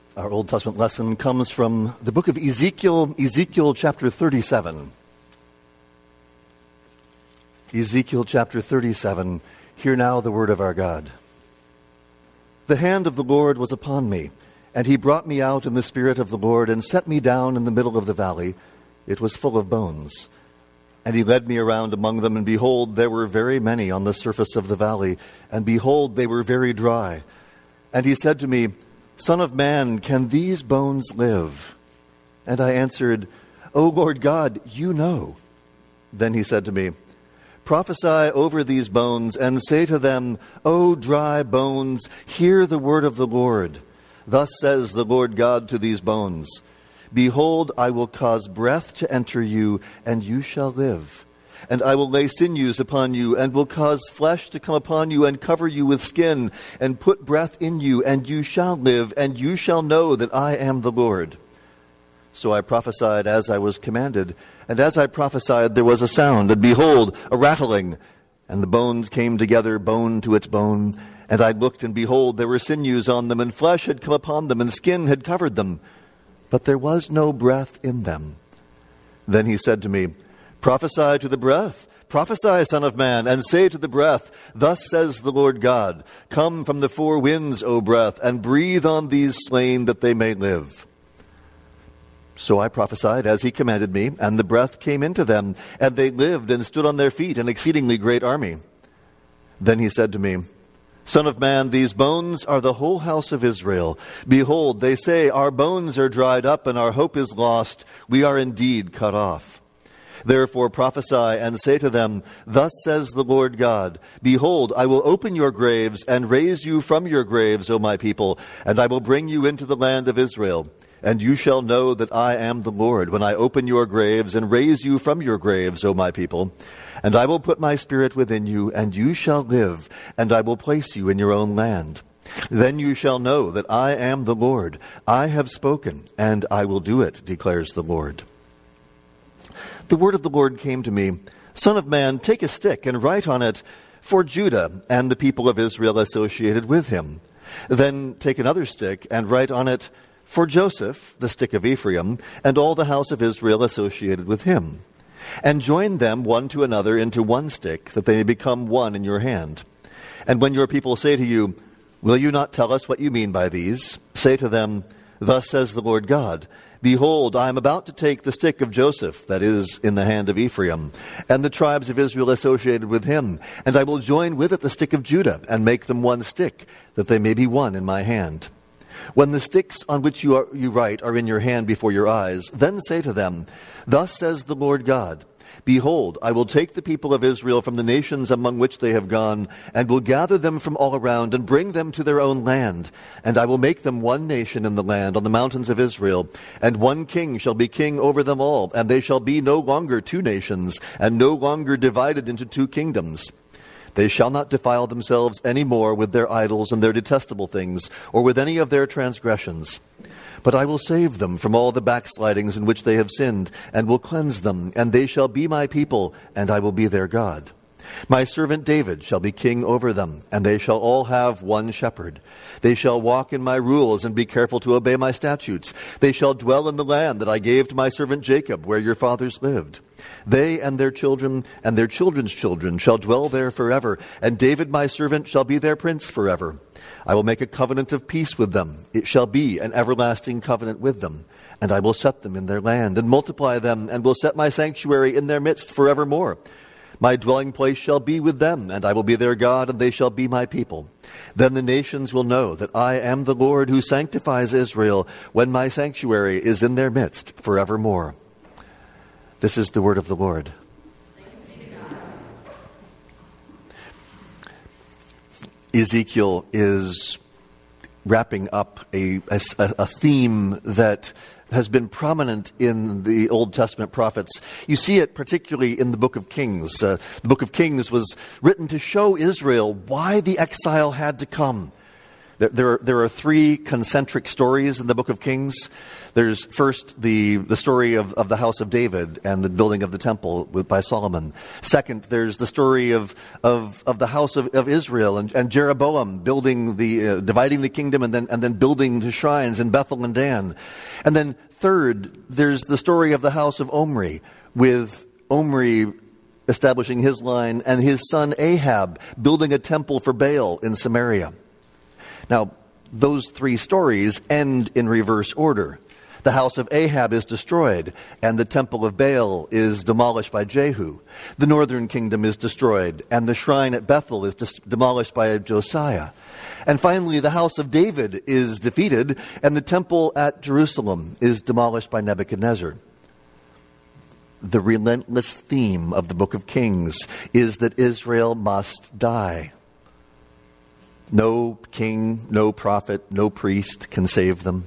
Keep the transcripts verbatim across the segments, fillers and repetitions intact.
Our Old Testament lesson comes from the book of Ezekiel, Ezekiel chapter thirty-seven. Ezekiel chapter thirty-seven. Hear now the word of our God. The hand of the Lord was upon me, and he brought me out in the spirit of the Lord and set me down in the middle of the valley. It was full of bones. And he led me around among them, and behold, there were very many on the surface of the valley, and behold, they were very dry. And he said to me, Son of man, can these bones live? And I answered, O Lord God, you know. Then he said to me, Prophesy over these bones, and say to them, O dry bones, hear the word of the Lord. Thus says the Lord God to these bones, Behold, I will cause breath to enter you, and you shall live. And I will lay sinews upon you, and will cause flesh to come upon you, and cover you with skin, and put breath in you, and you shall live, and you shall know that I am the Lord. So I prophesied as I was commanded, and as I prophesied there was a sound, and behold, a rattling, and the bones came together, bone to its bone. And I looked, and behold, there were sinews on them, and flesh had come upon them, and skin had covered them, but there was no breath in them. Then he said to me, Prophesy to the breath, prophesy, Son of man, and say to the breath, Thus says the Lord God, Come from the four winds, O breath, and breathe on these slain that they may live. So I prophesied as he commanded me, and the breath came into them, and they lived and stood on their feet, an exceedingly great army. Then he said to me, Son of man, these bones are the whole house of Israel. Behold, they say, Our bones are dried up, and our hope is lost. We are indeed cut off. Therefore prophesy and say to them, Thus says the Lord God, Behold, I will open your graves and raise you from your graves, O my people, and I will bring you into the land of Israel. And you shall know that I am the Lord, when I open your graves and raise you from your graves, O my people. And I will put my spirit within you, and you shall live, and I will place you in your own land. Then you shall know that I am the Lord. I have spoken, and I will do it, declares the Lord. The word of the Lord came to me, Son of man, take a stick and write on it, For Judah and the people of Israel associated with him. Then take another stick and write on it, For Joseph, the stick of Ephraim, and all the house of Israel associated with him. And join them one to another into one stick, that they may become one in your hand. And when your people say to you, Will you not tell us what you mean by these? Say to them, Thus says the Lord God, Behold, I am about to take the stick of Joseph, that is, in the hand of Ephraim, and the tribes of Israel associated with him, and I will join with it the stick of Judah, and make them one stick, that they may be one in my hand. When the sticks on which you, are, you write are in your hand before your eyes, then say to them, Thus says the Lord God, Behold, I will take the people of Israel from the nations among which they have gone, and will gather them from all around, and bring them to their own land. And I will make them one nation in the land, on the mountains of Israel. And one king shall be king over them all, and they shall be no longer two nations, and no longer divided into two kingdoms. They shall not defile themselves any more with their idols and their detestable things, or with any of their transgressions. But I will save them from all the backslidings in which they have sinned, and will cleanse them, and they shall be my people, and I will be their God. My servant David shall be king over them, and they shall all have one shepherd. They shall walk in my rules and be careful to obey my statutes. They shall dwell in the land that I gave to my servant Jacob, where your fathers lived. They and their children and their children's children shall dwell there forever, and David my servant shall be their prince forever. I will make a covenant of peace with them. It shall be an everlasting covenant with them. And I will set them in their land, and multiply them, and will set my sanctuary in their midst forevermore. My dwelling place shall be with them, and I will be their God, and they shall be my people. Then the nations will know that I am the Lord who sanctifies Israel, when my sanctuary is in their midst forevermore. This is the word of the Lord. Ezekiel is wrapping up a, a, a theme that has been prominent in the Old Testament prophets. You see it particularly in the book of Kings. Uh, the book of Kings was written to show Israel why the exile had to come. There, there, are, there are three concentric stories in the book of Kings. There's first the, the story of, of the house of David and the building of the temple with, by Solomon. Second, there's the story of, of, of the house of, of Israel and, and Jeroboam building the, uh, dividing the kingdom and then, and then building the shrines in Bethel and Dan. And then third, there's the story of the house of Omri, with Omri establishing his line and his son Ahab building a temple for Baal in Samaria. Now, those three stories end in reverse order. The house of Ahab is destroyed, and the temple of Baal is demolished by Jehu. The northern kingdom is destroyed, and the shrine at Bethel is dis- demolished by Josiah. And finally, the house of David is defeated, and the temple at Jerusalem is demolished by Nebuchadnezzar. The relentless theme of the book of Kings is that Israel must die. No king, no prophet, no priest can save them.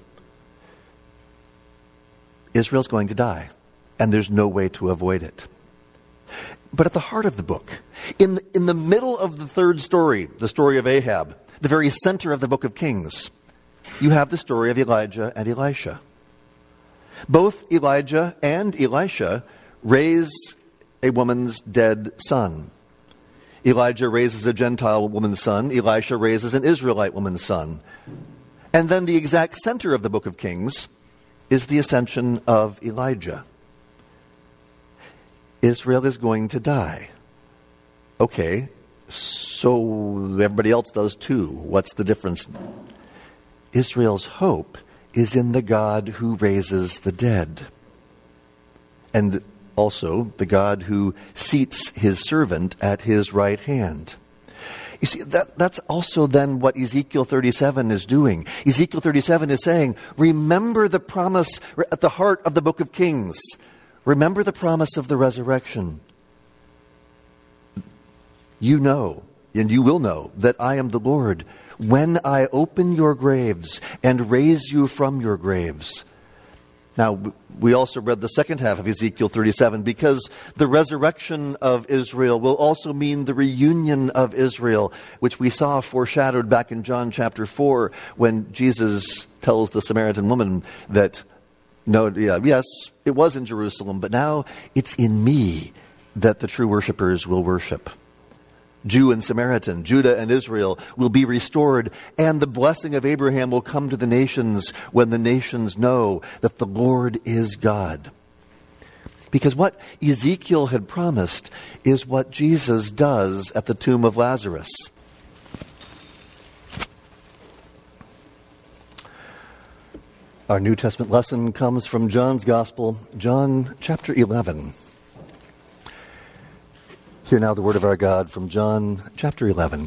Israel's going to die, and there's no way to avoid it. But at the heart of the book, in the, in the middle of the third story, the story of Ahab, the very center of the book of Kings, you have the story of Elijah and Elisha. Both Elijah and Elisha raise a woman's dead son. Elijah raises a Gentile woman's son. Elisha raises an Israelite woman's son. And then the exact center of the book of Kings is the ascension of Elijah. Israel is going to die. Okay, so everybody else does too. What's the difference? Israel's hope is in the God who raises the dead. And also the God who seats his servant at his right hand. You see, that, that's also then what Ezekiel thirty-seven is doing. Ezekiel thirty-seven is saying, remember the promise at the heart of the book of Kings. Remember the promise of the resurrection. You know, and you will know, that I am the Lord, when I open your graves and raise you from your graves. Now, we also read the second half of Ezekiel thirty-seven because the resurrection of Israel will also mean the reunion of Israel, which we saw foreshadowed back in John chapter four when Jesus tells the Samaritan woman that, no, yeah, yes, it was in Jerusalem, but now it's in me that the true worshipers will worship. Jew and Samaritan, Judah and Israel will be restored, and the blessing of Abraham will come to the nations when the nations know that the Lord is God. Because what Ezekiel had promised is what Jesus does at the tomb of Lazarus. Our New Testament lesson comes from John's Gospel, John chapter eleven. Hear now the word of our God from John chapter eleven.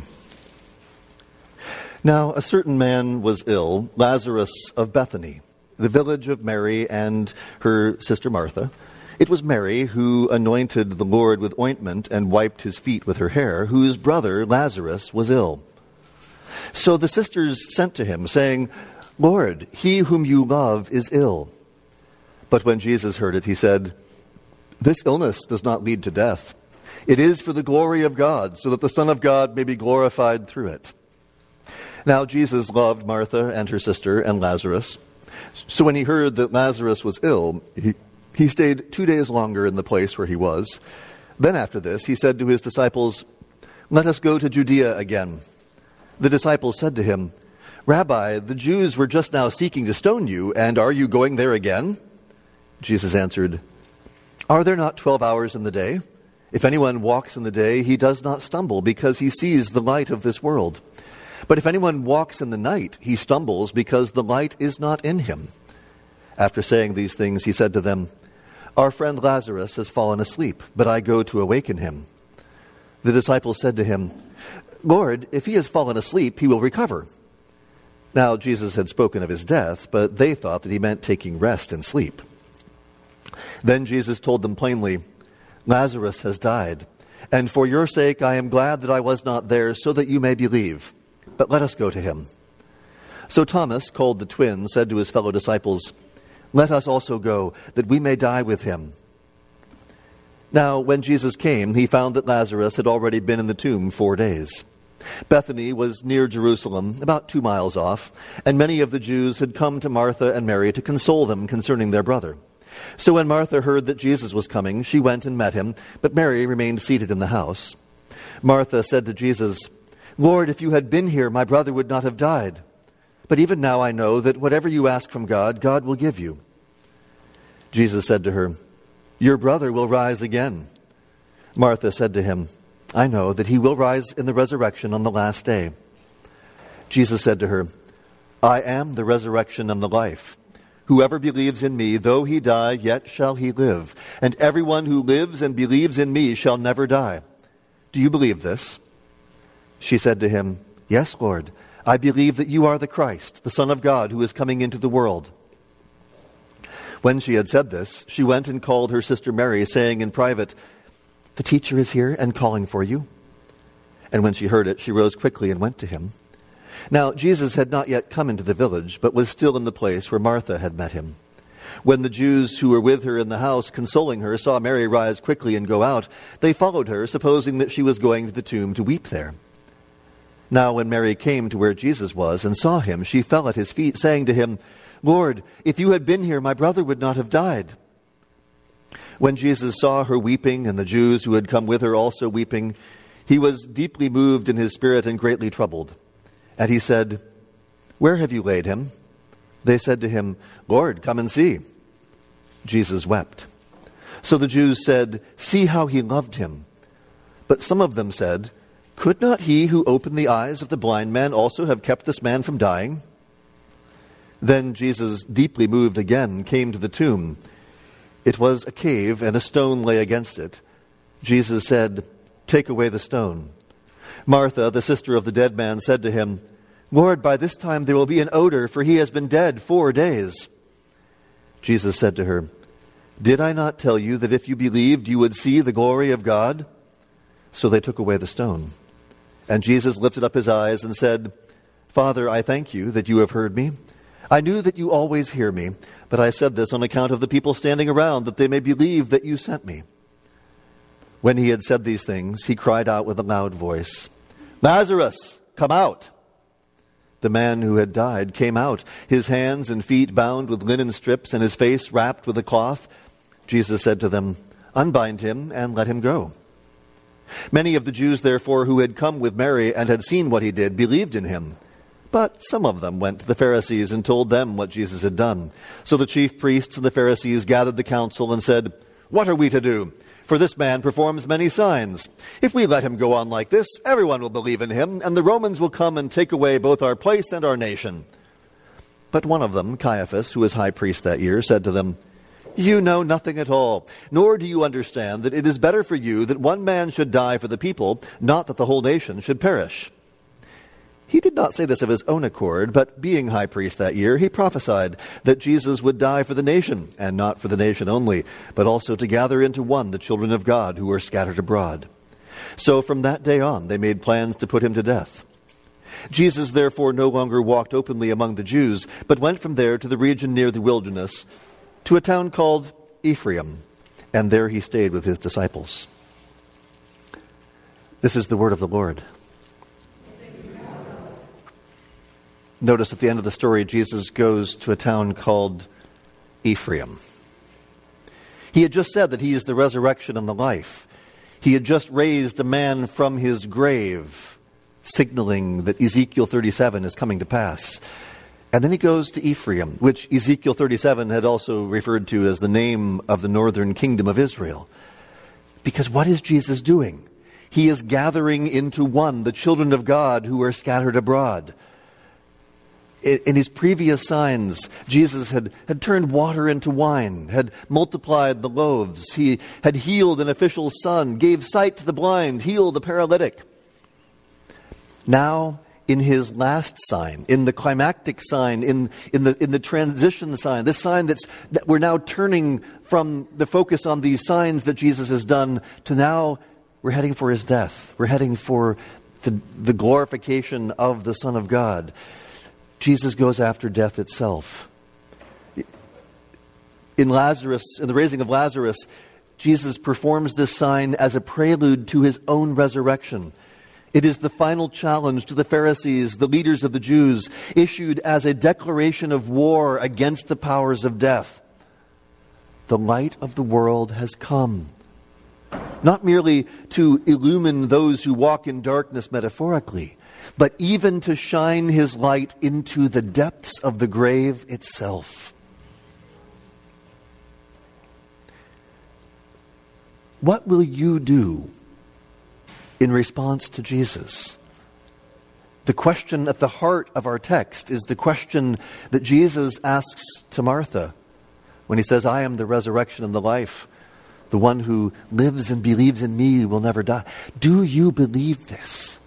Now a certain man was ill, Lazarus of Bethany, the village of Mary and her sister Martha. It was Mary who anointed the Lord with ointment and wiped his feet with her hair, whose brother Lazarus was ill. So the sisters sent to him, saying, Lord, he whom you love is ill. But when Jesus heard it, he said, This illness does not lead to death. It is for the glory of God, so that the Son of God may be glorified through it. Now Jesus loved Martha and her sister and Lazarus. So when he heard that Lazarus was ill, he, he stayed two days longer in the place where he was. Then after this, he said to his disciples, Let us go to Judea again. The disciples said to him, Rabbi, the Jews were just now seeking to stone you, and are you going there again? Jesus answered, Are there not twelve hours in the day? If anyone walks in the day, he does not stumble, because he sees the light of this world. But if anyone walks in the night, he stumbles, because the light is not in him. After saying these things, he said to them, Our friend Lazarus has fallen asleep, but I go to awaken him. The disciples said to him, Lord, if he has fallen asleep, he will recover. Now Jesus had spoken of his death, but they thought that he meant taking rest and sleep. Then Jesus told them plainly, Lazarus has died, and for your sake I am glad that I was not there, so that you may believe. But let us go to him. So Thomas, called the twin, said to his fellow disciples, Let us also go, that we may die with him. Now when Jesus came, he found that Lazarus had already been in the tomb four days. Bethany was near Jerusalem, about two miles off, and many of the Jews had come to Martha and Mary to console them concerning their brother. So when Martha heard that Jesus was coming, she went and met him, but Mary remained seated in the house. Martha said to Jesus, "Lord, if you had been here, my brother would not have died. But even now I know that whatever you ask from God, God will give you." Jesus said to her, "Your brother will rise again." Martha said to him, "I know that he will rise in the resurrection on the last day." Jesus said to her, "I am the resurrection and the life. Whoever believes in me, though he die, yet shall he live. And everyone who lives and believes in me shall never die. Do you believe this?" She said to him, "Yes, Lord. I believe that you are the Christ, the Son of God, who is coming into the world." When she had said this, she went and called her sister Mary, saying in private, "The teacher is here and calling for you." And when she heard it, she rose quickly and went to him. Now Jesus had not yet come into the village, but was still in the place where Martha had met him. When the Jews who were with her in the house, consoling her, saw Mary rise quickly and go out, they followed her, supposing that she was going to the tomb to weep there. Now when Mary came to where Jesus was and saw him, she fell at his feet, saying to him, "Lord, if you had been here, my brother would not have died." When Jesus saw her weeping, and the Jews who had come with her also weeping, he was deeply moved in his spirit and greatly troubled. And he said, "Where have you laid him?" They said to him, "Lord, come and see." Jesus wept. So the Jews said, "See how he loved him." But some of them said, "Could not he who opened the eyes of the blind man also have kept this man from dying?" Then Jesus, deeply moved again, came to the tomb. It was a cave, and a stone lay against it. Jesus said, "Take away the stone." Martha, the sister of the dead man, said to him, "Lord, by this time there will be an odor, for he has been dead four days." Jesus said to her, "Did I not tell you that if you believed, you would see the glory of God?" So they took away the stone. And Jesus lifted up his eyes and said, "Father, I thank you that you have heard me. I knew that you always hear me, but I said this on account of the people standing around, that they may believe that you sent me." When he had said these things, he cried out with a loud voice, "Lazarus, come out!" The man who had died came out, his hands and feet bound with linen strips and his face wrapped with a cloth. Jesus said to them, "Unbind him and let him go." Many of the Jews, therefore, who had come with Mary and had seen what he did, believed in him. But some of them went to the Pharisees and told them what Jesus had done. So the chief priests and the Pharisees gathered the council and said, "What are we to do? For this man performs many signs. If we let him go on like this, everyone will believe in him, and the Romans will come and take away both our place and our nation." But one of them, Caiaphas, who was high priest that year, said to them, "You know nothing at all, nor do you understand that it is better for you that one man should die for the people, not that the whole nation should perish." He did not say this of his own accord, but being high priest that year, he prophesied that Jesus would die for the nation, and not for the nation only, but also to gather into one the children of God who were scattered abroad. So from that day on, they made plans to put him to death. Jesus therefore no longer walked openly among the Jews, but went from there to the region near the wilderness, to a town called Ephraim, and there he stayed with his disciples. This is the word of the Lord. Notice at the end of the story, Jesus goes to a town called Ephraim. He had just said that he is the resurrection and the life. He had just raised a man from his grave, signaling that Ezekiel thirty-seven is coming to pass. And then he goes to Ephraim, which Ezekiel thirty-seven had also referred to as the name of the northern kingdom of Israel. Because what is Jesus doing? He is gathering into one the children of God who are scattered abroad. In his previous signs, Jesus had, had turned water into wine, had multiplied the loaves. He had healed an official's son, gave sight to the blind, healed a paralytic. Now, in his last sign, in the climactic sign, in, in, the, in the transition sign, this sign that's, that we're now turning from the focus on these signs that Jesus has done to now we're heading for his death. We're heading for the, the glorification of the Son of God. Jesus goes after death itself. In Lazarus, in the raising of Lazarus, Jesus performs this sign as a prelude to his own resurrection. It is the final challenge to the Pharisees, the leaders of the Jews, issued as a declaration of war against the powers of death. The light of the world has come, not merely to illumine those who walk in darkness metaphorically, but even to shine his light into the depths of the grave itself. What will you do in response to Jesus? The question at the heart of our text is the question that Jesus asks to Martha when he says, I am the resurrection and the life. The one who lives and believes in me will never die. Do you believe this?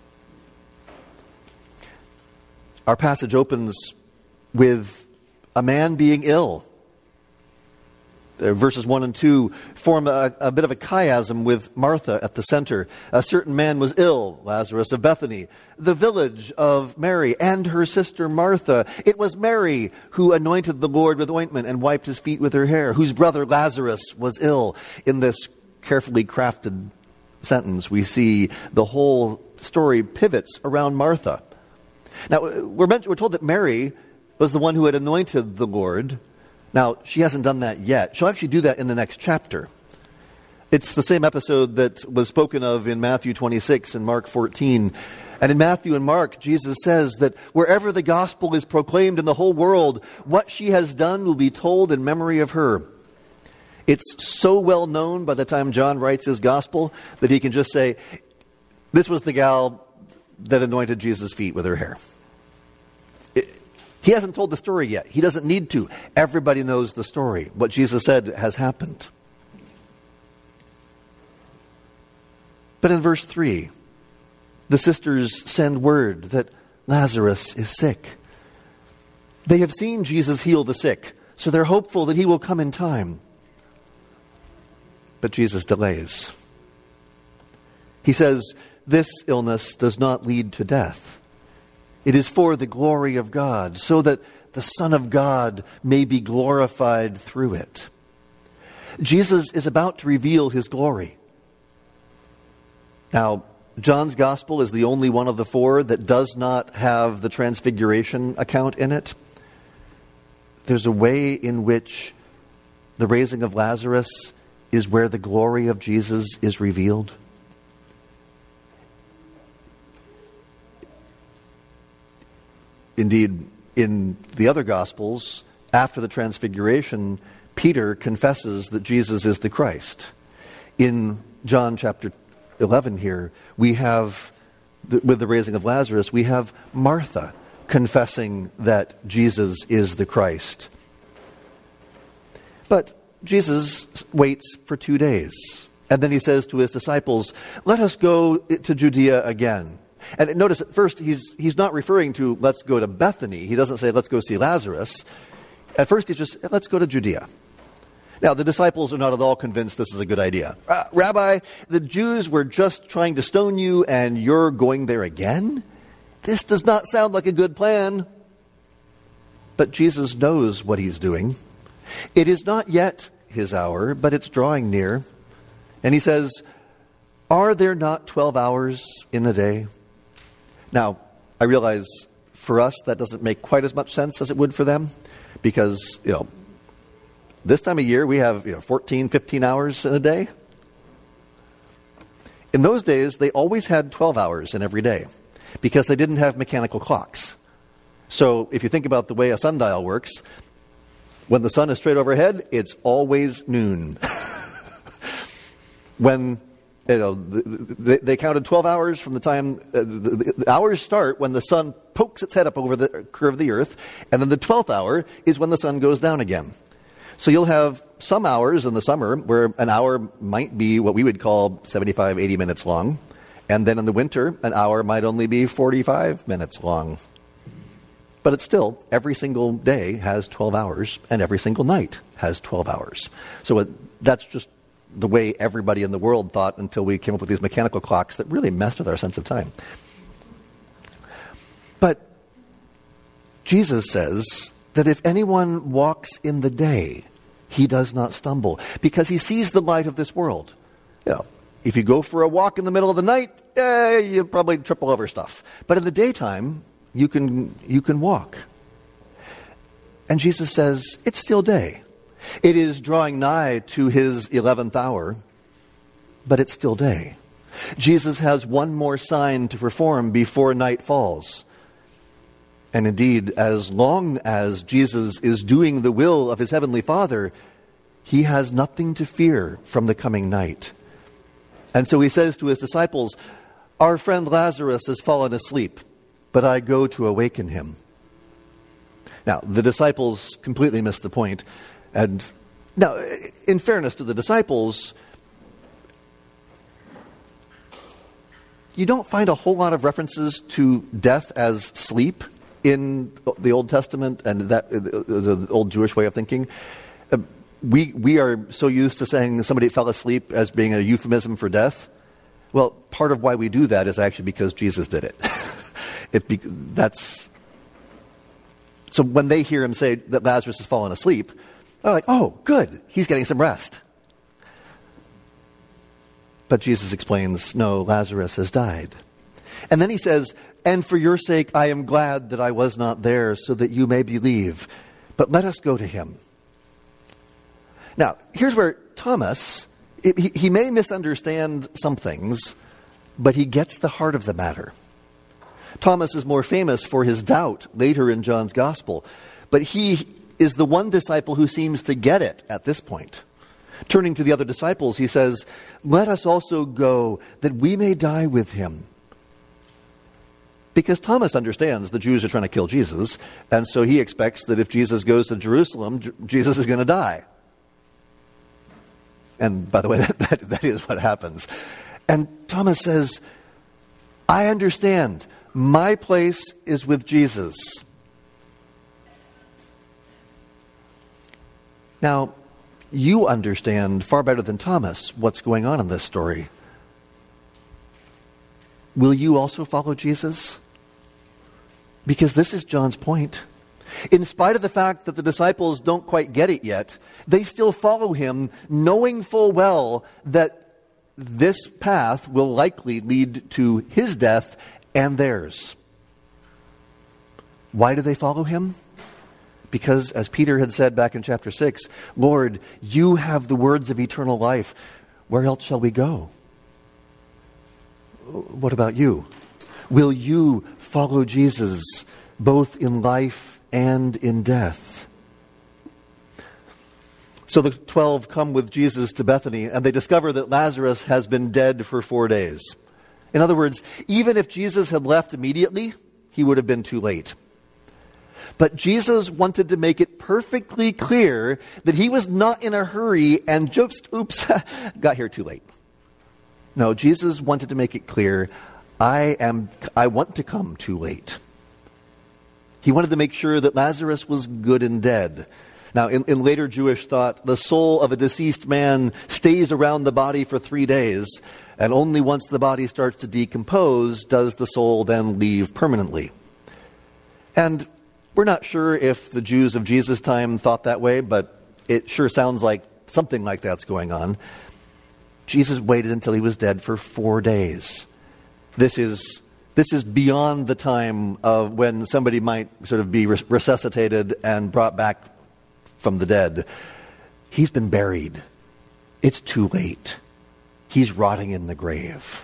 Our passage opens with a man being ill. Uh, verses one and two form a, a bit of a chiasm with Martha at the center. A certain man was ill, Lazarus of Bethany, the village of Mary and her sister Martha. It was Mary who anointed the Lord with ointment and wiped his feet with her hair, whose brother Lazarus was ill. In this carefully crafted sentence, we see the whole story pivots around Martha. Now, we're, meant, we're told that Mary was the one who had anointed the Lord. Now, she hasn't done that yet. She'll actually do that in the next chapter. It's the same episode that was spoken of in Matthew twenty-six and Mark fourteen. And in Matthew and Mark, Jesus says that wherever the gospel is proclaimed in the whole world, what she has done will be told in memory of her. It's so well known by the time John writes his gospel that he can just say, this was the gal that anointed Jesus' feet with her hair. It, He hasn't told the story yet. He doesn't need to. Everybody knows the story. What Jesus said has happened. But in verse three, the sisters send word that Lazarus is sick. They have seen Jesus heal the sick, so they're hopeful that he will come in time. But Jesus delays. He says, this illness does not lead to death. It is for the glory of God, so that the Son of God may be glorified through it. Jesus is about to reveal his glory. Now, John's Gospel is the only one of the four that does not have the Transfiguration account in it. There's a way in which the raising of Lazarus is where the glory of Jesus is revealed. Indeed, in the other Gospels, after the Transfiguration, Peter confesses that Jesus is the Christ. In John chapter eleven here, we have, with the raising of Lazarus, we have Martha confessing that Jesus is the Christ. But Jesus waits for two days. And then he says to his disciples, let us go to Judea again. And notice at first he's he's not referring to let's go to Bethany. He doesn't say let's go see Lazarus. At first he's just let's go to Judea. Now the disciples are not at all convinced this is a good idea. Uh, Rabbi, the Jews were just trying to stone you and you're going there again? This does not sound like a good plan. But Jesus knows what he's doing. It is not yet his hour, but it's drawing near. And he says, are there not twelve hours in a day? Now, I realize for us that doesn't make quite as much sense as it would for them, because, you know, this time of year we have, you know, fourteen, fifteen hours in a day. In those days, they always had twelve hours in every day because they didn't have mechanical clocks. So if you think about the way a sundial works, when the sun is straight overhead, it's always noon. When You know, they, they counted twelve hours from the time, uh, the, the hours start when the sun pokes its head up over the curve of the earth, and then the twelfth hour is when the sun goes down again. So you'll have some hours in the summer where an hour might be what we would call seventy-five, eighty minutes long, and then in the winter, an hour might only be forty-five minutes long. But it's still, every single day has twelve hours, and every single night has twelve hours. So it, that's just the way everybody in the world thought until we came up with these mechanical clocks that really messed with our sense of time. But Jesus says that if anyone walks in the day, he does not stumble, because he sees the light of this world. You know, if you go for a walk in the middle of the night, eh, you probably triple over stuff. But in the daytime, you can you can walk. And Jesus says, it's still day. It is drawing nigh to his eleventh hour, but it's still day. Jesus has one more sign to perform before night falls. And indeed, as long as Jesus is doing the will of his heavenly Father, he has nothing to fear from the coming night. And so he says to his disciples, our friend Lazarus has fallen asleep, but I go to awaken him. Now, the disciples completely missed the point. And now, in fairness to the disciples, you don't find a whole lot of references to death as sleep in the Old Testament and that the old Jewish way of thinking. Uh, we we are so used to saying somebody fell asleep as being a euphemism for death. Well, part of why we do that is actually because Jesus did it. it be, that's so when they hear him say that Lazarus has fallen asleep, they're like, "Oh, good, he's getting some rest." But Jesus explains, "No, Lazarus has died," and then he says, and for your sake, I am glad that I was not there so that you may believe. But let us go to him. Now, here's where Thomas, it, he, he may misunderstand some things, but he gets the heart of the matter. Thomas is more famous for his doubt later in John's gospel, but he is the one disciple who seems to get it at this point. Turning to the other disciples, he says, let us also go that we may die with him. Because Thomas understands the Jews are trying to kill Jesus, and so he expects that if Jesus goes to Jerusalem, J- Jesus is going to die. And by the way, that, that, that is what happens. And Thomas says, I understand. My place is with Jesus. Now, you understand far better than Thomas what's going on in this story. Will you also follow Jesus? Because this is John's point. In spite of the fact that the disciples don't quite get it yet, they still follow him, knowing full well that this path will likely lead to his death and theirs. Why do they follow him? Because, as Peter had said back in chapter six, Lord, you have the words of eternal life. Where else shall we go? What about you? Will you follow Jesus both in life and in death? So the twelve come with Jesus to Bethany, and they discover that Lazarus has been dead for four days. In other words, even if Jesus had left immediately, he would have been too late. But Jesus wanted to make it perfectly clear that he was not in a hurry and just, oops, got here too late. No, Jesus wanted to make it clear, I am. I want to come too late. He wanted to make sure that Lazarus was good and dead. Now, in, in later Jewish thought, the soul of a deceased man stays around the body for three days, and only once the body starts to decompose does the soul then leave permanently. And we're not sure if the Jews of Jesus' time thought that way, but it sure sounds like something like that's going on. Jesus waited until he was dead for four days. This is this is beyond the time of when somebody might sort of be resuscitated and brought back from the dead. He's been buried. It's too late. He's rotting in the grave.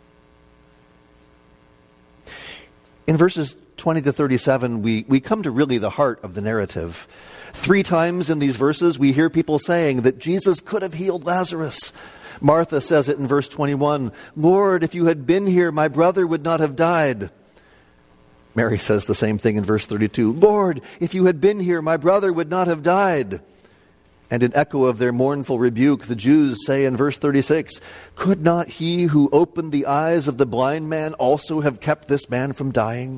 In verses twenty to thirty-seven, we, we come to really the heart of the narrative. Three times in these verses, we hear people saying that Jesus could have healed Lazarus. Martha says it in verse twenty-one, Lord, if you had been here, my brother would not have died. Mary says the same thing in verse thirty-two, Lord, if you had been here, my brother would not have died. And in echo of their mournful rebuke, the Jews say in verse thirty-six, could not he who opened the eyes of the blind man also have kept this man from dying?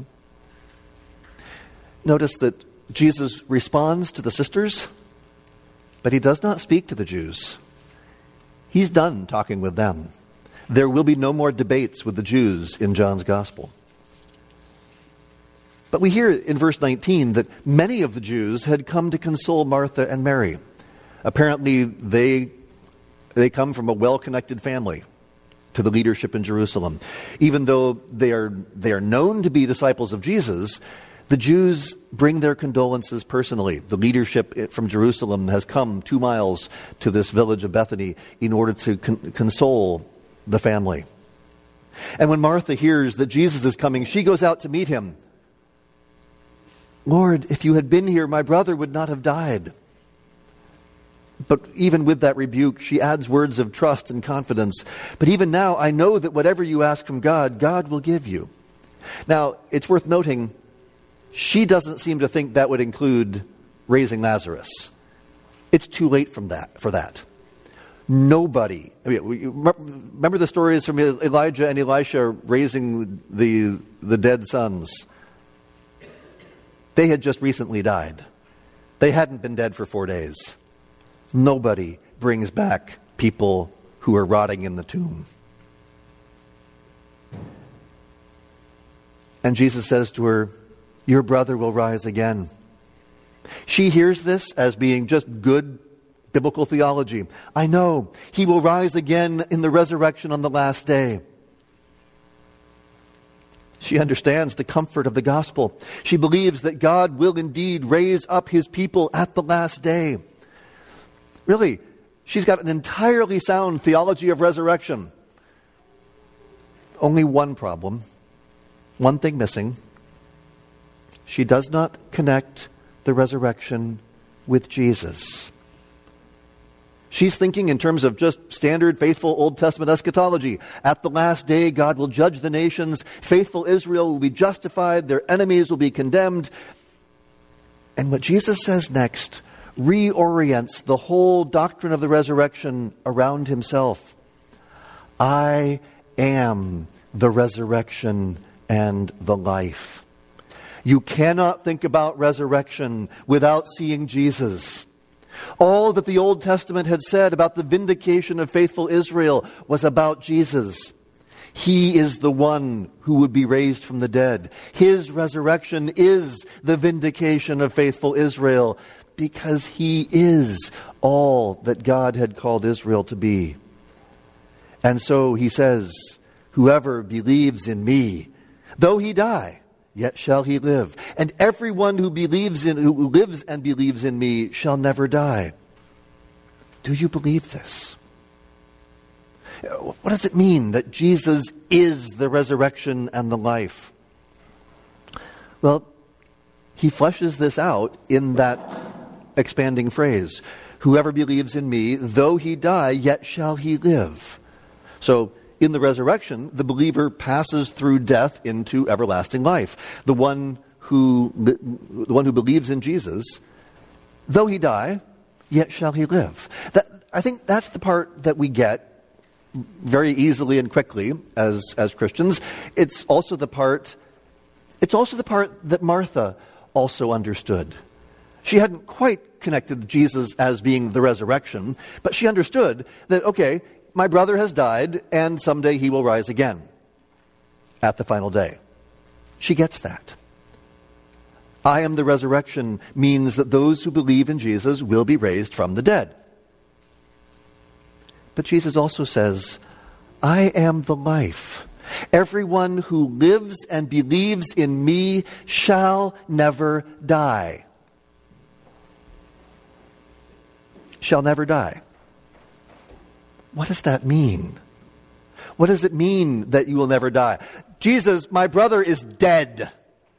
Notice that Jesus responds to the sisters, but he does not speak to the Jews. He's done talking with them. There will be no more debates with the Jews in John's gospel. But we hear in verse nineteen that many of the Jews had come to console Martha and Mary. Apparently, they, they come from a well-connected family. to the leadership in Jerusalem. Even though they are, they are known to be disciples of Jesus, the Jews bring their condolences personally. The leadership from Jerusalem has come two miles to this village of Bethany in order to con- console the family. And when Martha hears that Jesus is coming, she goes out to meet him. Lord, if you had been here, my brother would not have died. But even with that rebuke, she adds words of trust and confidence. But even now, I know that whatever you ask from God, God will give you. Now, it's worth noting, she doesn't seem to think that would include raising Lazarus. It's too late from that, for that. Nobody, I mean, remember the stories from Elijah and Elisha raising the, the dead sons? They had just recently died. They hadn't been dead for four days. Nobody brings back people who are rotting in the tomb. And Jesus says to her, your brother will rise again. She hears this as being just good biblical theology. I know, he will rise again in the resurrection on the last day. She understands the comfort of the gospel. She believes that God will indeed raise up his people at the last day. Really, she's got an entirely sound theology of resurrection. Only one problem, one thing missing. She does not connect the resurrection with Jesus. She's thinking in terms of just standard, faithful Old Testament eschatology. At the last day, God will judge the nations. Faithful Israel will be justified. Their enemies will be condemned. And what Jesus says next reorients the whole doctrine of the resurrection around himself. I am the resurrection and the life. You cannot think about resurrection without seeing Jesus. All that the Old Testament had said about the vindication of faithful Israel was about Jesus. He is the one who would be raised from the dead. His resurrection is the vindication of faithful Israel because he is all that God had called Israel to be. And so he says, whoever believes in me, though he die, yet shall he live. And everyone who believes in, who lives and believes in me shall never die. Do you believe this? What does it mean that Jesus is the resurrection and the life? Well, he fleshes this out in that expanding phrase. Whoever believes in me, though he die, yet shall he live. So, in the resurrection, the believer passes through death into everlasting life. The one who, the one who believes in Jesus, though he die, yet shall he live. That, I think that's the part that we get very easily and quickly as, as Christians. It's also the part, it's also the part that Martha also understood. She hadn't quite connected Jesus as being the resurrection, but she understood that, okay, my brother has died, and someday he will rise again at the final day. She gets that. I am the resurrection means that those who believe in Jesus will be raised from the dead. But Jesus also says, I am the life. Everyone who lives and believes in me shall never die. Shall never die. What does that mean? What does it mean that you will never die? Jesus, my brother is dead.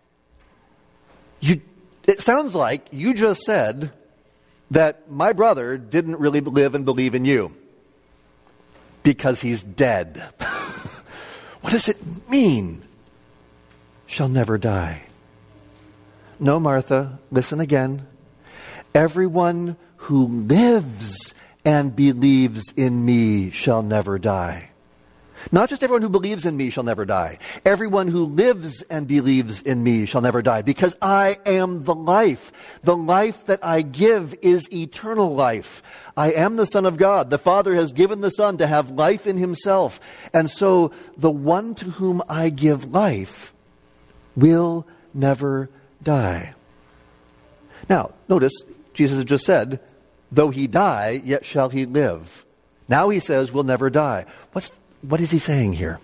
You, it sounds like you just said that my brother didn't really live and believe in you because he's dead. What does it mean? Shall never die. No, Martha, listen again. Everyone who lives and believes in me shall never die. Not just everyone who believes in me shall never die. Everyone who lives and believes in me shall never die, because I am the life. The life that I give is eternal life. I am the Son of God. The Father has given the Son to have life in himself. And so the one to whom I give life will never die. Now, notice, Jesus has just said, though he die, yet shall he live. Now he says, will never die. What's what is he saying here?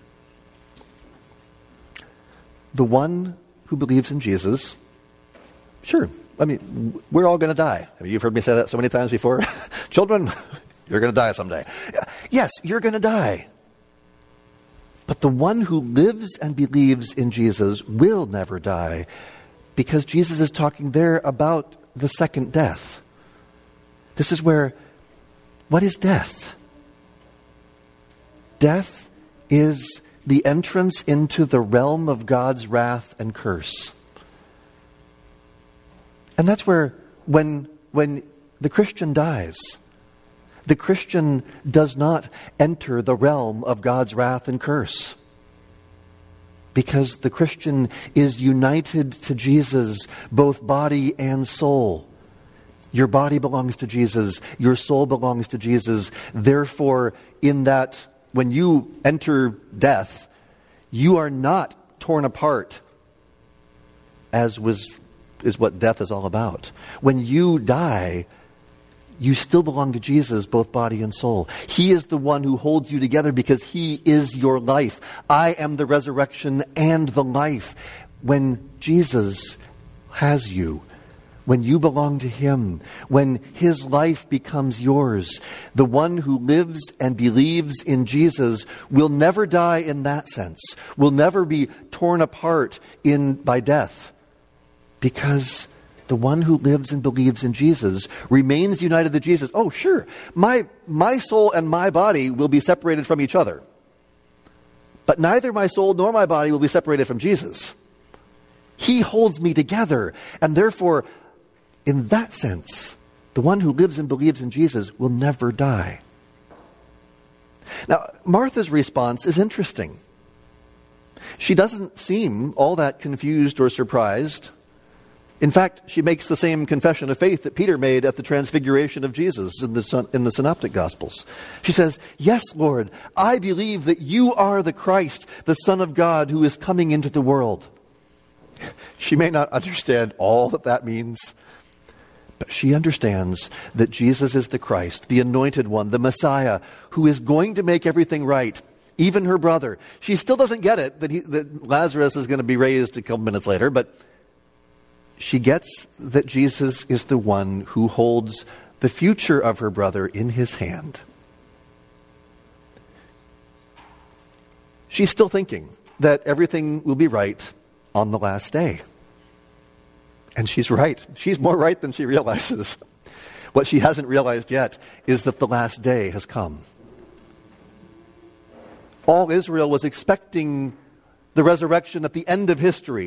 The one who believes in Jesus, sure, I mean, we're all going to die. I mean, you've heard me say that so many times before. Children, you're going to die someday. Yes, you're going to die. But the one who lives and believes in Jesus will never die, because Jesus is talking there about the second death. This is where, what is death? Death is the entrance into the realm of God's wrath and curse. And that's where, when, when the Christian dies, the Christian does not enter the realm of God's wrath and curse. Because the Christian is united to Jesus, both body and soul. Your body belongs to Jesus. Your soul belongs to Jesus. Therefore, in that, when you enter death, you are not torn apart, as was is what death is all about. When you die, you still belong to Jesus, both body and soul. He is the one who holds you together because he is your life. I am the resurrection and the life. When Jesus has you, when you belong to him, when his life becomes yours, the one who lives and believes in Jesus will never die in that sense, will never be torn apart in by death, because the one who lives and believes in Jesus remains united to Jesus. Oh, sure, my, my soul and my body will be separated from each other, but neither my soul nor my body will be separated from Jesus. He holds me together, and therefore, in that sense, the one who lives and believes in Jesus will never die. Now, Martha's response is interesting. She doesn't seem all that confused or surprised. In fact, she makes the same confession of faith that Peter made at the transfiguration of Jesus in the, in the Synoptic Gospels. She says, "Yes, Lord, I believe that you are the Christ, the Son of God, who is coming into the world." She may not understand all that that means, but she understands that Jesus is the Christ, the anointed one, the Messiah, who is going to make everything right, even her brother. She still doesn't get it, that, he, that Lazarus is going to be raised a couple minutes later, but she gets that Jesus is the one who holds the future of her brother in his hand. She's still thinking that everything will be right on the last day. And she's right. She's more right than she realizes. What she hasn't realized yet is that the last day has come. All Israel was expecting the resurrection at the end of history.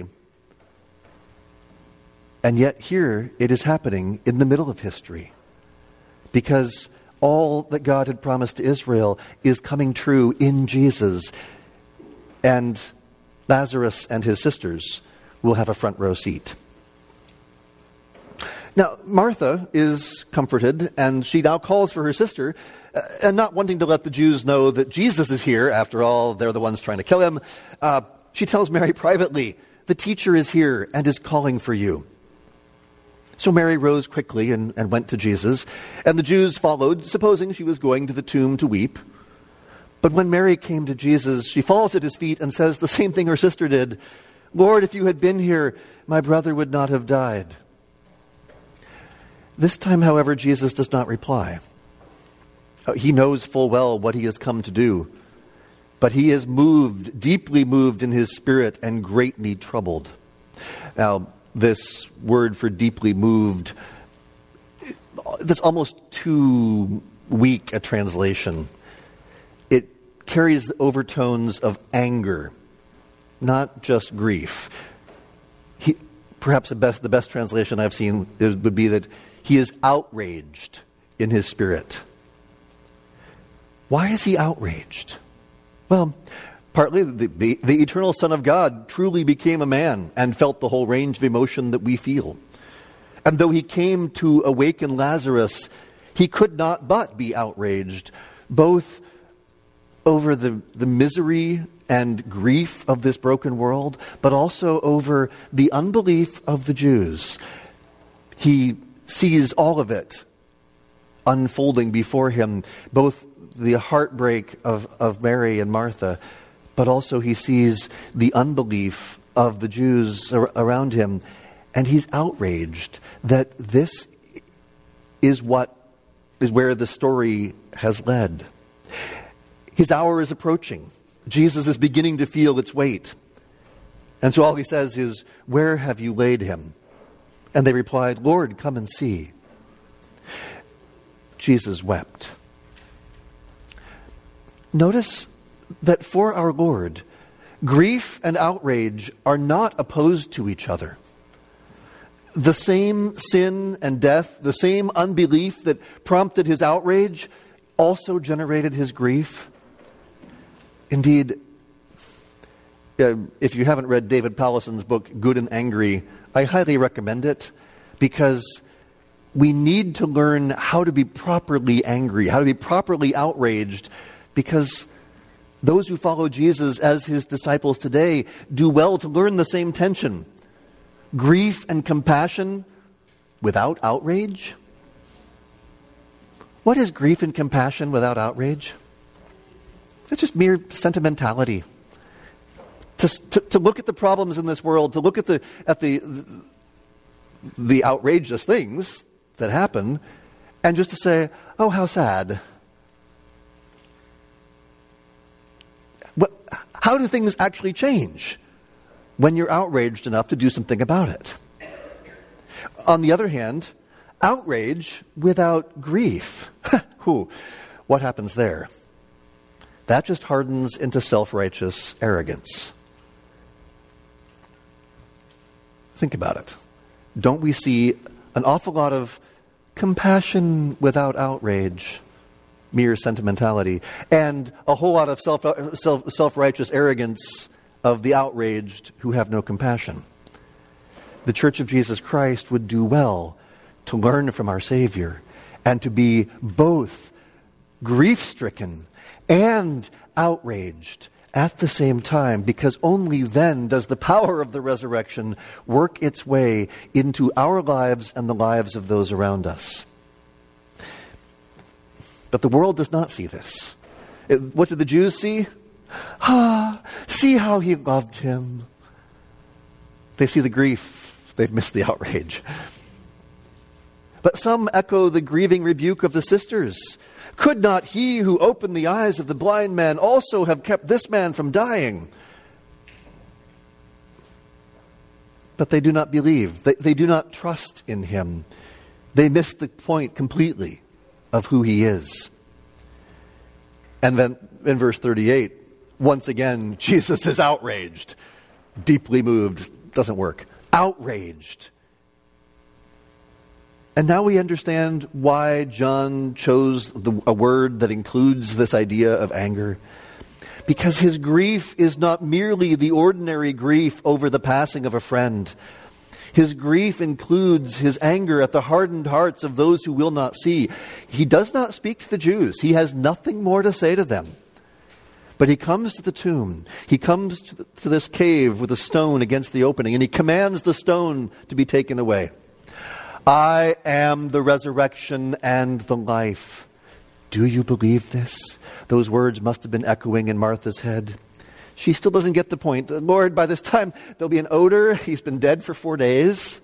And yet here it is happening in the middle of history. Because all that God had promised to Israel is coming true in Jesus. And Lazarus and his sisters will have a front row seat. Now, Martha is comforted, and she now calls for her sister, uh, and not wanting to let the Jews know that Jesus is here, after all, they're the ones trying to kill him, uh, she tells Mary privately, "The teacher is here and is calling for you." So Mary rose quickly and, and went to Jesus, and the Jews followed, supposing she was going to the tomb to weep. But when Mary came to Jesus, she falls at his feet and says the same thing her sister did. "Lord, if you had been here, my brother would not have died." This time, however, Jesus does not reply. He knows full well what he has come to do, but he is moved, deeply moved in his spirit and greatly troubled. Now, this word for deeply moved, that's almost too weak a translation. It carries overtones of anger, not just grief. He, perhaps the best, the best translation I've seen would be that he is outraged in his spirit. Why is he outraged? Well, partly the, the, the eternal Son of God truly became a man and felt the whole range of emotion that we feel. And though he came to awaken Lazarus, he could not but be outraged, both over the, the misery and grief of this broken world, but also over the unbelief of the Jews. He sees all of it unfolding before him, both the heartbreak of, of Mary and Martha, but also he sees the unbelief of the Jews ar- around him, and he's outraged that this is what is where the story has led. His hour is approaching. Jesus is beginning to feel its weight. And so all he says is, "Where have you laid him?" And they replied, "Lord, come and see." Jesus wept. Notice that for our Lord, grief and outrage are not opposed to each other. The same sin and death, the same unbelief that prompted his outrage also generated his grief. Indeed, uh, if you haven't read David Pallison's book, Good and Angry, I highly recommend it, because we need to learn how to be properly angry, how to be properly outraged, because those who follow Jesus as his disciples today do well to learn the same tension. Grief and compassion without outrage? What is grief and compassion without outrage? It's just mere sentimentality. To, to, to look at the problems in this world, to look at the at the the outrageous things that happen, and just to say, "Oh, how sad." What, how do things actually change when you're outraged enough to do something about it? On the other hand, outrage without grief, whew, what happens there? That just hardens into self-righteous arrogance. Think about it. Don't we see an awful lot of compassion without outrage, mere sentimentality, and a whole lot of self, self, self-righteous arrogance of the outraged who have no compassion? The Church of Jesus Christ would do well to learn from our Savior and to be both grief-stricken and outraged at the same time, because only then does the power of the resurrection work its way into our lives and the lives of those around us. But the world does not see this. It, what do the Jews see? Ah, see how he loved him. They see the grief. They've missed the outrage. But some echo the grieving rebuke of the sisters. Could not he who opened the eyes of the blind man also have kept this man from dying? But they do not believe. They, they do not trust in him. They miss the point completely of who he is. And then in verse thirty-eight, once again, Jesus is outraged, deeply moved. Doesn't work. Outraged. And now we understand why John chose the, a word that includes this idea of anger. Because his grief is not merely the ordinary grief over the passing of a friend. His grief includes his anger at the hardened hearts of those who will not see. He does not speak to the Jews. He has nothing more to say to them. But he comes to the tomb. He comes to, the, to this cave with a stone against the opening, and he commands the stone to be taken away. I am the resurrection and the life. Do you believe this? Those words must have been echoing in Martha's head. She still doesn't get the point. Lord, by this time there'll be an odor. He's been dead for four days.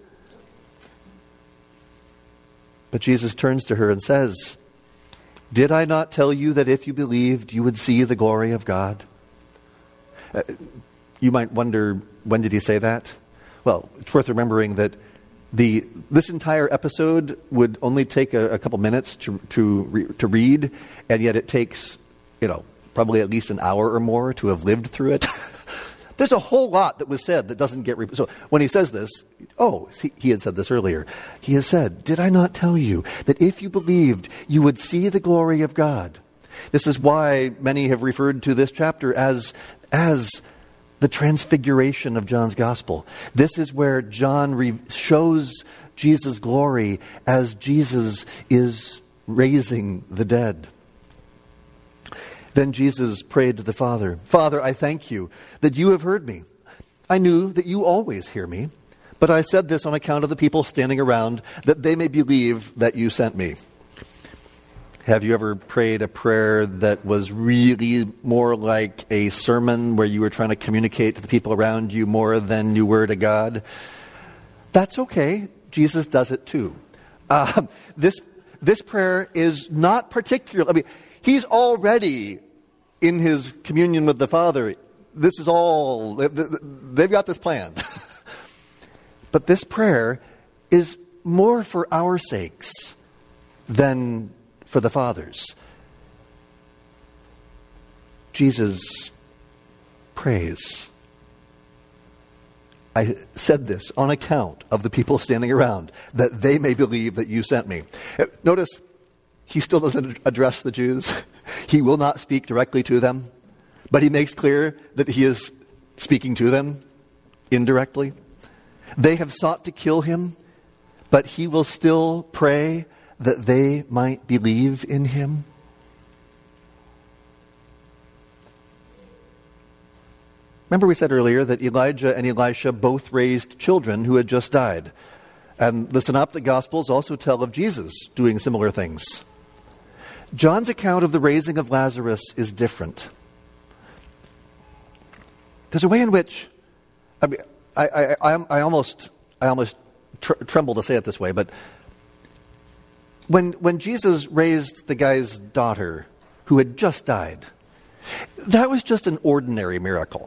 But Jesus turns to her and says, did I not tell you that if you believed, you would see the glory of God? Uh, you might wonder, when did he say that? Well, it's worth remembering that The this entire episode would only take a, a couple minutes to to re, to read, and yet it takes, you know, probably at least an hour or more to have lived through it. There's a whole lot that was said that doesn't get repeated. So when he says this, oh, he, he had said this earlier. He has said, "Did I not tell you that if you believed, you would see the glory of God?" This is why many have referred to this chapter as as. the transfiguration of John's gospel. This is where John re- shows Jesus' glory as Jesus is raising the dead. Then Jesus prayed to the Father, Father, I thank you that you have heard me. I knew that you always hear me, but I said this on account of the people standing around, that they may believe that you sent me. Have you ever prayed a prayer that was really more like a sermon where you were trying to communicate to the people around you more than you were to God? That's okay. Jesus does it too. Uh, this this prayer is not particular. I mean, he's already in his communion with the Father. This is all, they've got this planned. But this prayer is more for our sakes than for the Father's. Jesus prays. I said this on account of the people standing around, that they may believe that you sent me. Notice, he still doesn't address the Jews. He will not speak directly to them, but he makes clear that he is speaking to them indirectly. They have sought to kill him, but he will still pray that they might believe in him. Remember we said earlier that Elijah and Elisha both raised children who had just died. And the Synoptic Gospels also tell of Jesus doing similar things. John's account of the raising of Lazarus is different. There's a way in which, I mean, I, I, I, I almost, I almost tr- tremble to say it this way, but when when Jesus raised the guy's daughter who had just died, that was just an ordinary miracle.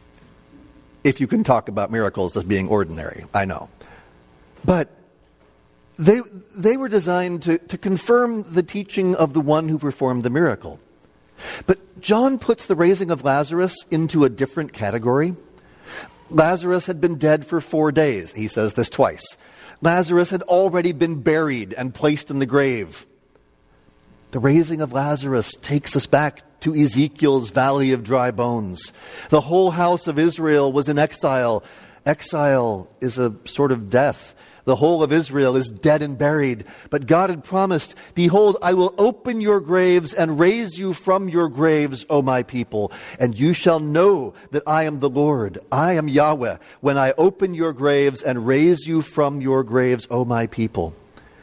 If you can talk about miracles as being ordinary, I know. But they they were designed to, to confirm the teaching of the one who performed the miracle. But John puts the raising of Lazarus into a different category. Lazarus had been dead for four days. He says this twice. Lazarus had already been buried and placed in the grave. The raising of Lazarus takes us back to Ezekiel's valley of dry bones. The whole house of Israel was in exile. Exile is a sort of death. The whole of Israel is dead and buried. But God had promised, behold, I will open your graves and raise you from your graves, O my people. And you shall know that I am the Lord. I am Yahweh, when I open your graves and raise you from your graves, O my people.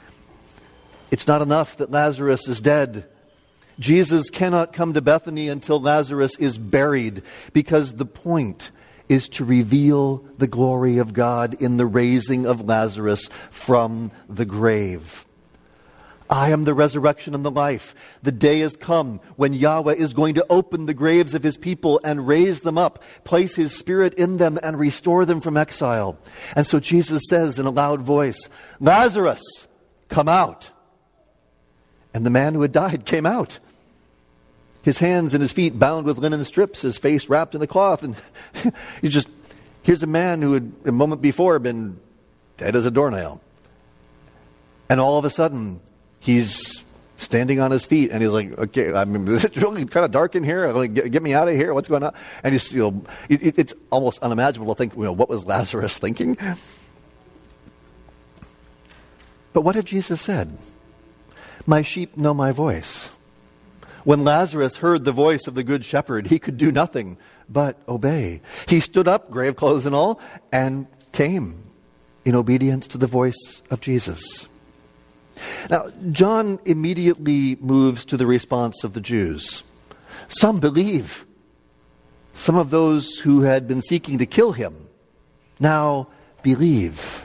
It's not enough that Lazarus is dead. Jesus cannot come to Bethany until Lazarus is buried, because the point is to reveal the glory of God in the raising of Lazarus from the grave. I am the resurrection and the life. The day has come when Yahweh is going to open the graves of his people and raise them up, place his Spirit in them and restore them from exile. And so Jesus says in a loud voice, Lazarus, come out. And the man who had died came out. His hands and his feet bound with linen strips, his face wrapped in a cloth. And you just, here's a man who had a moment before been dead as a doornail. And all of a sudden, he's standing on his feet, and he's like, okay, I mean, it's really kind of dark in here. Like, get, get me out of here. What's going on? And he's, you know, it, it's almost unimaginable to think, you know, what was Lazarus thinking? But what had Jesus said? My sheep know my voice. When Lazarus heard the voice of the Good Shepherd, he could do nothing but obey. He stood up, grave clothes and all, and came in obedience to the voice of Jesus. Now, John immediately moves to the response of the Jews. Some believe. Some of those who had been seeking to kill him now believe.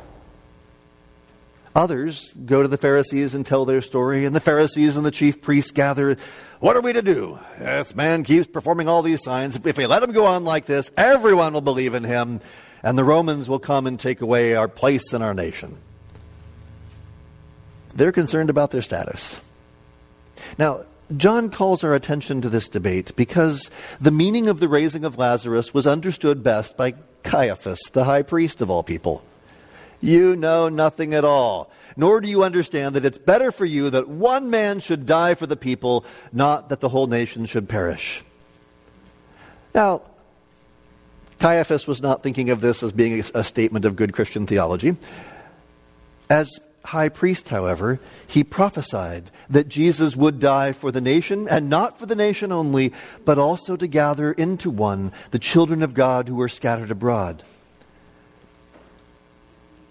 Others go to the Pharisees and tell their story, and the Pharisees and the chief priests gather. What are we to do? This man keeps performing all these signs. If we let him go on like this, everyone will believe in him, and the Romans will come and take away our place in our nation. They're concerned about their status. Now, John calls our attention to this debate because the meaning of the raising of Lazarus was understood best by Caiaphas, the high priest of all people. You know nothing at all, nor do you understand that it's better for you that one man should die for the people, not that the whole nation should perish. Now, Caiaphas was not thinking of this as being a statement of good Christian theology. As high priest, however, he prophesied that Jesus would die for the nation, and not for the nation only, but also to gather into one the children of God who were scattered abroad.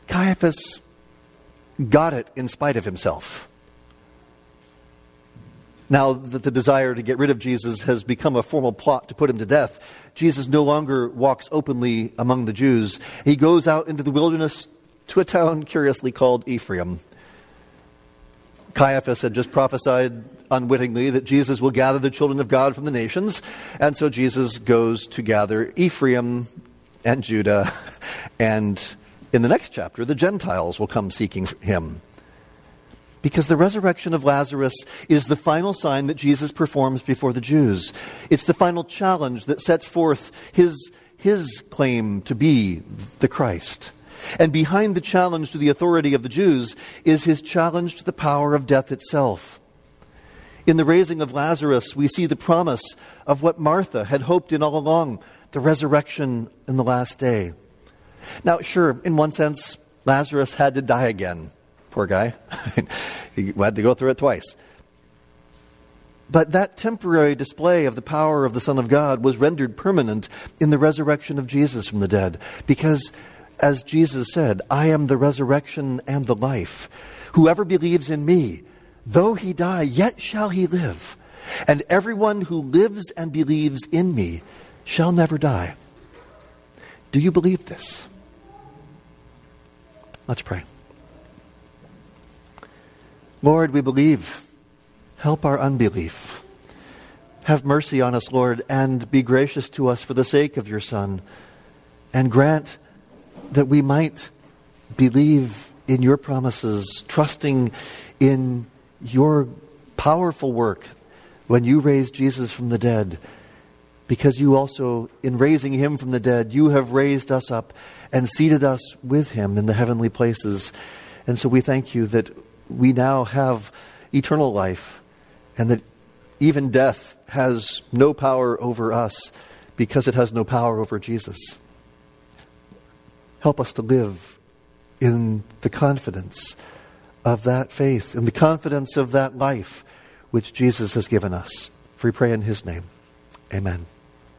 Caiaphas got it in spite of himself. Now that the desire to get rid of Jesus has become a formal plot to put him to death, Jesus no longer walks openly among the Jews. He goes out into the wilderness to a town curiously called Ephraim. Caiaphas had just prophesied unwittingly that Jesus will gather the children of God from the nations, and so Jesus goes to gather Ephraim and Judah, and in the next chapter, the Gentiles will come seeking him. Because the resurrection of Lazarus is the final sign that Jesus performs before the Jews. It's the final challenge that sets forth his, his claim to be the Christ. And behind the challenge to the authority of the Jews is his challenge to the power of death itself. In the raising of Lazarus, we see the promise of what Martha had hoped in all along, the resurrection in the last day. Now, sure, in one sense, Lazarus had to die again. Poor guy. He had to go through it twice. But that temporary display of the power of the Son of God was rendered permanent in the resurrection of Jesus from the dead. Because, as Jesus said, I am the resurrection and the life. Whoever believes in me, though he die, yet shall he live. And everyone who lives and believes in me shall never die. Do you believe this? Let's pray. Lord, we believe. Help our unbelief. Have mercy on us, Lord, and be gracious to us for the sake of your Son. And grant that we might believe in your promises, trusting in your powerful work when you raised Jesus from the dead. Because you also, in raising him from the dead, you have raised us up and seated us with him in the heavenly places. And so we thank you that we now have eternal life, and that even death has no power over us because it has no power over Jesus. Help us to live in the confidence of that faith, in the confidence of that life which Jesus has given us. For we pray in his name. Amen.